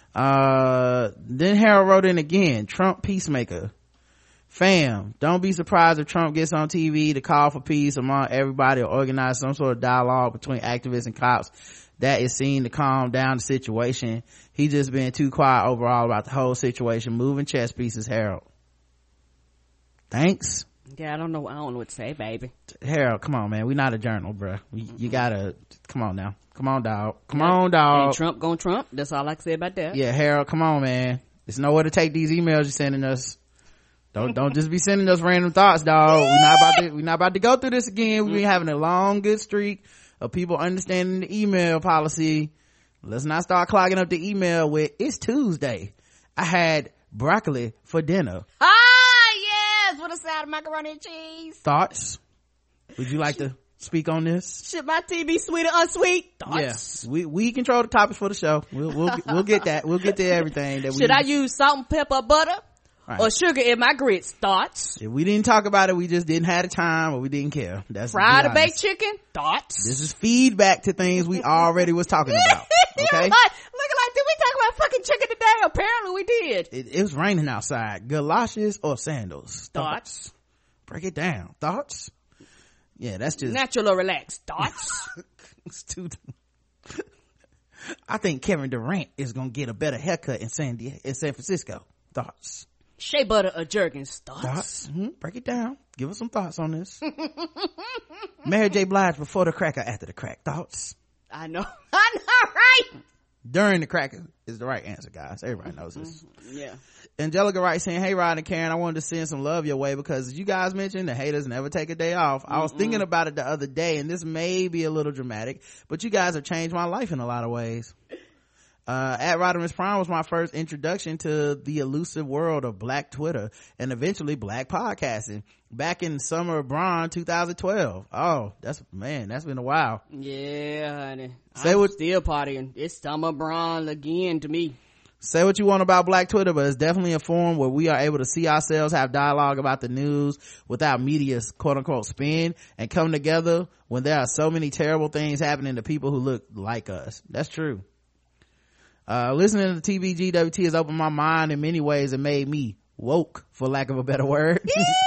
Uh, then Harold wrote in again, Trump peacemaker. Fam, don't be surprised if Trump gets on T V to call for peace among everybody or organize some sort of dialogue between activists and cops that is seen to calm down the situation. He just been too quiet overall about the whole situation. Moving chess pieces, Harold. Thanks. Yeah, I don't know. I don't know what to say, baby. Harold, come on, man. We not a journal, bruh. You, you gotta, come on now. Come on, dog. Come on, dog. And Trump gon' Trump. That's all I can say about that. Yeah, Harold, come on, man. There's nowhere to take these emails you're sending us. Don't, don't just be sending us random thoughts, dog. We're not about to, we're not about to go through this again. We've been having a long, good streak of people understanding the email policy. Let's not start clogging up the email with, it's Tuesday. I had broccoli for dinner. Ah, yes, with a side of macaroni and cheese. Thoughts? Would you like to speak on this? Should my tea be sweet or unsweet? Thoughts? Yes, we we control the topics for the show. We'll we'll we'll get that. We'll get to everything that we. Should I use salt and pepper, butter, right, or sugar in my grits? Thoughts? If we didn't talk about it, we just didn't have the time, or we didn't care. That's fried or baked chicken. Thoughts? This is feedback to things we already was talking about. Okay. Like, looking like, did we talk about fucking chicken today? Apparently we did. It, it was raining outside. Galoshes or sandals? Thoughts? Thoughts? Break it down. Thoughts? Yeah, that's just natural or relaxed. Thoughts? It's too. I think Kevin Durant is gonna get a better haircut in San Diego, in San Francisco. Thoughts? Shea butter or Jergens? Thoughts? Thoughts? Mm-hmm. Break it down. Give us some thoughts on this. Mary J. Blige before the crack or after the crack? Thoughts? I know. I know, right? During the crack is the right answer, guys. Everybody knows this. Yeah. Angelica writes saying, hey Rod and Karen, I wanted to send some love your way because as you guys mentioned, the haters never take a day off. Mm-mm. I was thinking about it the other day, and this may be a little dramatic, but you guys have changed my life in a lot of ways. Uh, at Rodimus Prime was my first introduction to the elusive world of Black Twitter and eventually Black podcasting back in summer of Braun two thousand twelve. Oh, that's, man, that's been a while. Yeah, honey. Say I'm what, still partying. It's summer Braun again to me. Say what you want about Black Twitter, but it's definitely a forum where we are able to see ourselves, have dialogue about the news without media's quote unquote spin, and come together when there are so many terrible things happening to people who look like us. That's true. Uh, listening to T B G W T has opened my mind in many ways and made me woke, for lack of a better word.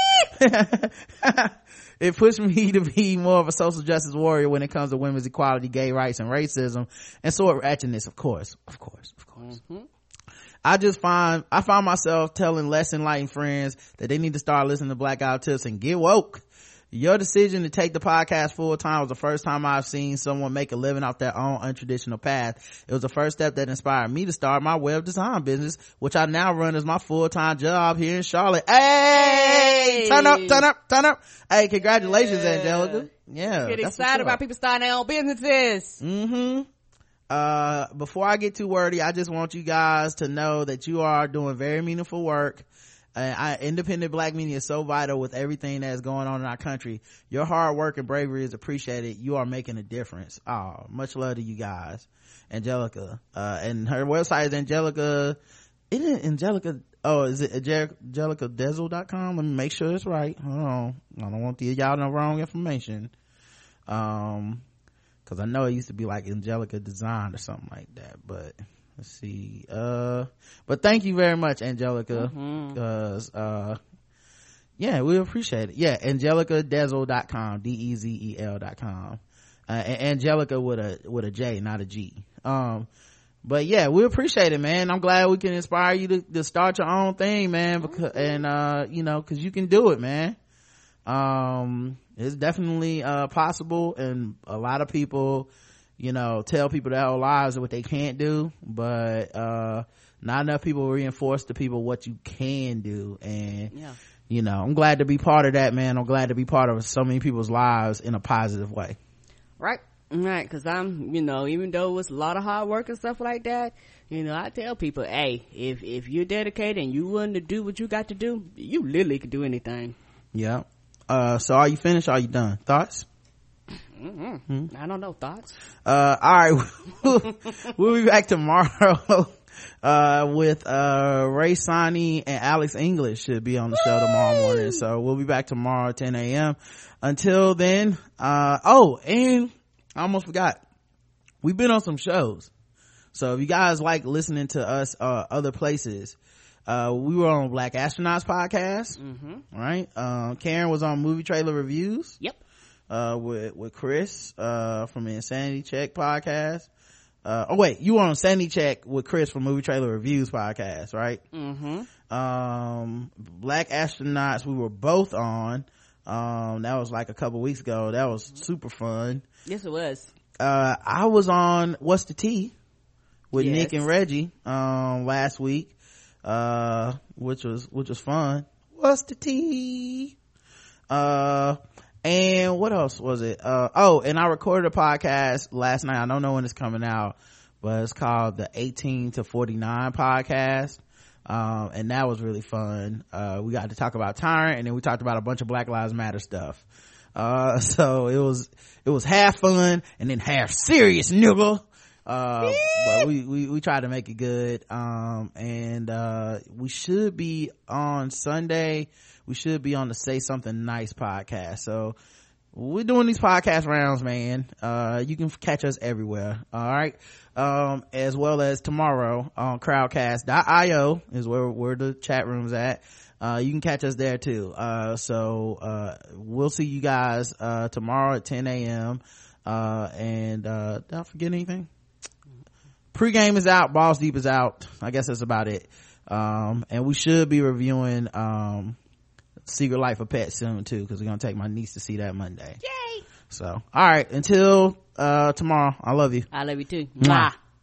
It pushed me to be more of a social justice warrior when it comes to women's equality, gay rights, and racism, and sword ratchetness, of course, of course, of course. Mm-hmm. I just find, I find myself telling less enlightened friends that they need to start listening to Black Guy Tips and get woke. Your decision to take the podcast full time was the first time I've seen someone make a living off their own untraditional path. It was the first step that inspired me to start my web design business, which I now run as my full-time job here in Charlotte. Hey! Turn up, turn up, turn up. Hey, congratulations, yeah. Angelica. Yeah. Get excited about people starting their own businesses. Mm-hmm. Uh, before I get too wordy, I just want you guys to know that you are doing very meaningful work. Uh, I, independent Black media is so vital with everything that's going on in our country. Your hard work and bravery is appreciated. You are making a difference. Oh, much love to you guys. Angelica. Uh, and her website is Angelica, isn't it Angelica? Oh, is it Angelica Dezel dot com? Let me make sure it's right. Hold on. I don't want the, y'all no wrong information. Um, because I know it used to be like Angelica Design or something like that, but let's see. Uh, but thank you very much, Angelica, because mm-hmm. uh, yeah, we appreciate it. Yeah, angelica dezel dot com, D E Z E L dot com. Uh, Angelica with a with a J, not a G. Um, but yeah, we appreciate it, man. I'm glad we can inspire you to, to start your own thing, man. Because and uh, you know, because you can do it, man. Um, it's definitely uh possible, and a lot of people, you know, tell people their whole lives what they can't do, but uh, not enough people reinforce to people what you can do. And yeah. you know, I'm glad to be part of that, man. I'm glad to be part of so many people's lives in a positive way. Right. Right, because I'm, you know, even though it's a lot of hard work and stuff like that, you know, I tell people, hey, if if you're dedicated and you willing to do what you got to do, you literally can do anything. Yeah. Uh, so are you finished? Are you done? Thoughts? Mm-hmm. Hmm? I don't know. Thoughts? Uh, all right. We'll be back tomorrow, uh, with, uh, Ray Sani and Alex English should be on the show tomorrow morning. So we'll be back tomorrow at ten a.m. Until then, uh, oh, and I almost forgot. We've been on some shows. So if you guys like listening to us, uh, other places, uh, we were on Black Astronauts podcast, mm-hmm. right? Um, Karen was on Movie Trailer Reviews. Yep. Uh, with, with Chris, uh, from the Insanity Check podcast. Uh, oh wait, you were on Sanity Check with Chris from Movie Trailer Reviews podcast, right? Mm-hmm. Um, Black Astronauts, we were both on. Um, that was like a couple weeks ago. That was super fun. Yes, it was. Uh, I was on What's the Tea with yes. Nick and Reggie, um, last week, uh, which was, which was fun. What's the tea? Uh, and what else was it? Uh, oh, and I recorded a podcast last night. I don't know when it's coming out, but it's called the eighteen to forty-nine podcast. Um, and that was really fun. Uh, we got to talk about Tyrant, and then we talked about a bunch of Black Lives Matter stuff. Uh, so it was, it was half fun and then half serious, nigga. Uh, but we, we, we tried to make it good. Um, and, uh, we should be on Sunday. We should be on the Say Something Nice podcast. So we're doing these podcast rounds, man. Uh, you can catch us everywhere. All right. Um, as well as tomorrow on crowdcast dot io is where, where the chat room's at. Uh, you can catch us there too. Uh, so, uh, we'll see you guys, uh, tomorrow at ten a.m. Uh, and, uh, did I forget anything? Pre-game is out. Balls Deep is out. I guess that's about it. Um, and we should be reviewing, um, Secret Life of Pets soon too, because we're gonna take my niece to see that Monday. Yay! So, all right. Until, uh, tomorrow. I love you. I love you too. Mwah. Mwah.